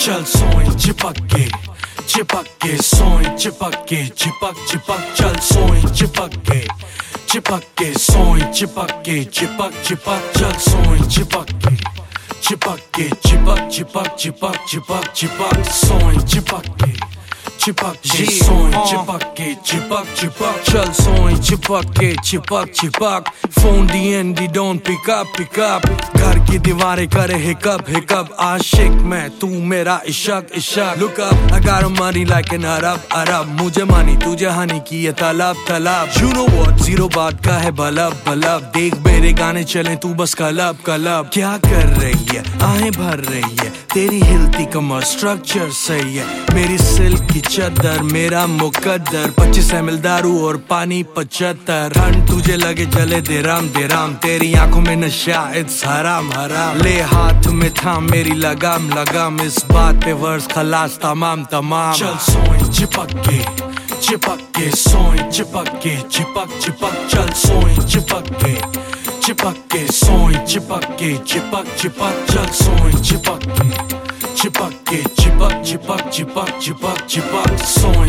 चल सोए चिपक के सोए चिपक के चिपक चल सोए चिपक के सोए चिपक के चिपक चल सोए चिपक के चिपक सोए चिपक के सोए चिपक चल सोए चिपक phone DND don't pick up घर की दीवारें करे हिकअप आशिक मैं तू मेरा Ishaq look up I got money like an अरब मुझे मानी तुझे हानि की ये तलब you know what जीरो बात का है बलब देख मेरे गाने चले तू बस कलब क्या कर रही है आहें भर रही है तेरी हिलती कमर स्ट्रक्चर सही है मेरी सिल्क की चद्दर मेरा मुकद्दर 25 ml दारू और पानी 75 ठंड तुझे लगे जले दे राम तेरी आंखों में नशा इट्स हराम ले हाथ में थाम मेरी लगाम इस बात पे वर्स खलास तमाम चल सोए चिपक के सोए चिपक चल सोए चिपक के सोए चिपक चल सोए चिपक सोए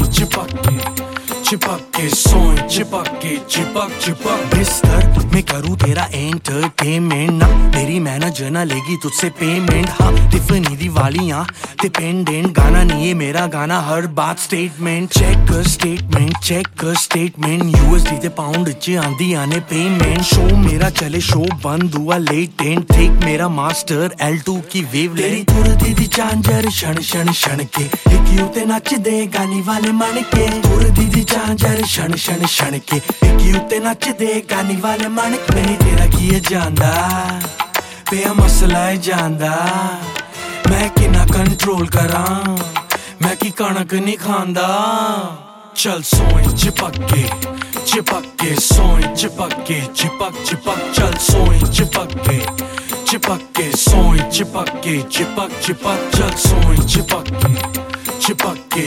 चिपक के बिस्तर में करूँ तेरा एंटरटेनमेंट ना मेरी मेहनत ना लेगी तुझसे पेमेंट हाँ टिफनी दिवालियाँ डिपेंडेंट गाना नहीं है मेरा गाना हर बात स्टेटमेंट चेक कर स्टेटमेंट USD ते पाउंड च आंदी आने पेमेंट शो मेरा चले शो बंद हुआ लेटेंट देख मेरा मास्टर L2 की वेव तेरी तुर दीदी चांजर क्षण के एक यूते नच दे गानी वाले मन के तुर दीदी चांजर क्षण के एक यूते नच दे गानी वाले मन के नहीं तेरा किए जांदा पे मसला है जांदा मैं किना कंट्रोल करा मैं की कणक नहीं खांदा चल सोए चिपक के सोए चिपक चल सोए चिपक के सोए चिपक चल सोए चिपक के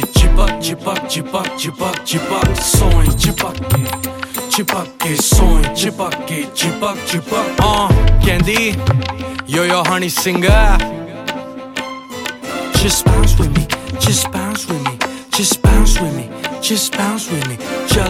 सोए चिपक के Candy yo honey singer just bounce with me chal bounce with me just bounce with me chal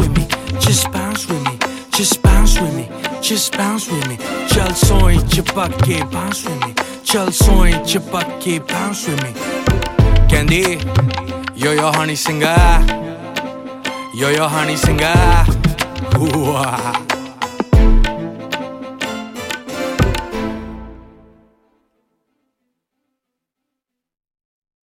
soe chipak ke bounce with me chal soe chipak ke bounce with me Candy yo honey singer Ooh,